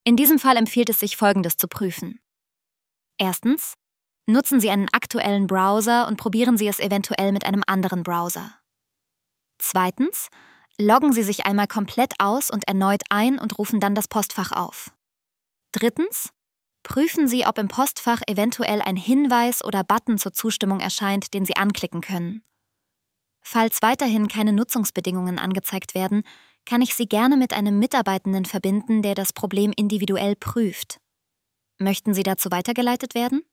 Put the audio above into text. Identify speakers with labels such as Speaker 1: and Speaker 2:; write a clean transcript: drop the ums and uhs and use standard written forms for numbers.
Speaker 1: In diesem Fall empfiehlt es sich, Folgendes zu prüfen. Erstens, nutzen Sie einen aktuellen Browser und probieren Sie es eventuell mit einem anderen Browser. Zweitens, loggen Sie sich einmal komplett aus und erneut ein und rufen dann das Postfach auf. Drittens, prüfen Sie, ob im Postfach eventuell ein Hinweis oder Button zur Zustimmung erscheint, den Sie anklicken können. Falls weiterhin keine Nutzungsbedingungen angezeigt werden, kann ich Sie gerne mit einem Mitarbeitenden verbinden, der das Problem individuell prüft. Möchten Sie dazu weitergeleitet werden?